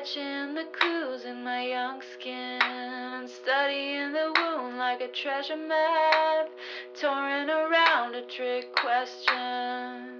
Sketching the clues in my young skin, studying the wound like a treasure map, touring around a trick question.